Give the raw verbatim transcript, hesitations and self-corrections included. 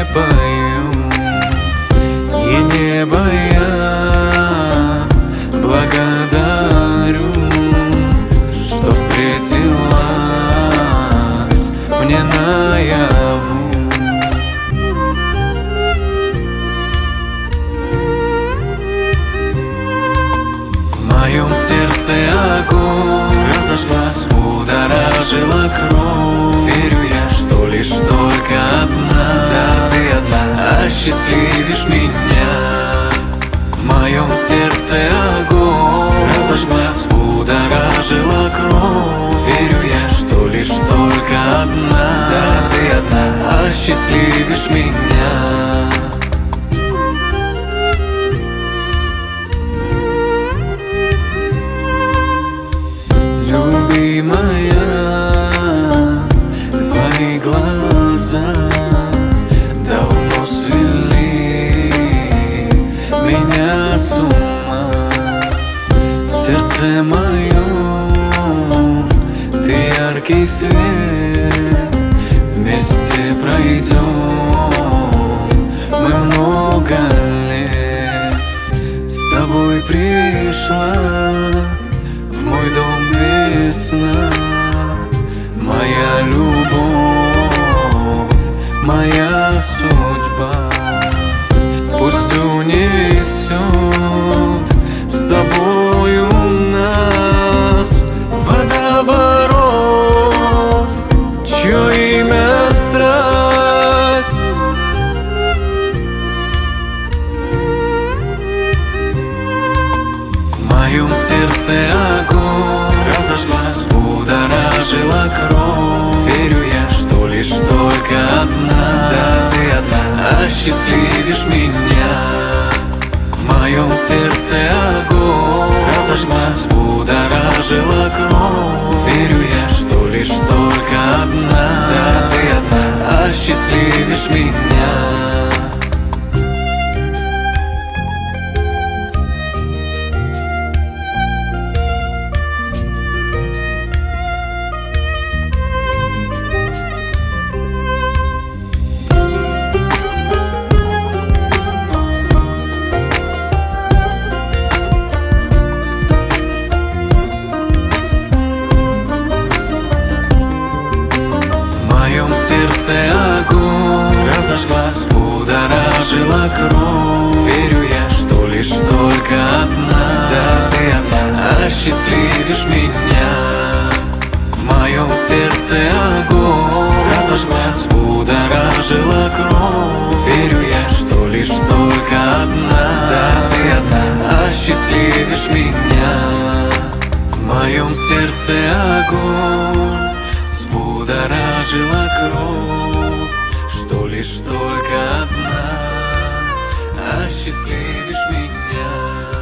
пою, и небо я благодарю, что встретилась мне наяву. В моем сердце огонь разожглась, будоражила кровь. Верю я, что лишь только одна, да ты одна, осчастливишь меня. В моем сердце огонь разожглась, будоражила кровь. Верю я, что лишь только одна, да ты одна, осчастливишь меня. Любимая, твои глаза давно свели меня с ума. В сердце моем ты яркий свет, вместе пройдем мы много лет. С тобой пришла в мой дом весна, моя любовь, моя судьба. Пусть унесет с тобою нас водоворот, чье имя страсть. В моем сердце огонь разожглась, будоражила кровь. Верю я, что лишь только одна, да ты одна, осчастливишь меня. В моем сердце огонь разожглась, будоражила кровь. Верю я, что лишь только одна, да ты одна, осчастливишь меня. Сердце огонь разожглась, будоражила кровь. Верю я, что лишь только одна, да ты одна, осчастливишь меня. В моем сердце огонь разожглась, будоражила кровь. Верю я, что лишь только одна, да ты одна, осчастливишь меня. В моем сердце огонь будоражила кровь, что лишь только одна, осчастливишь меня.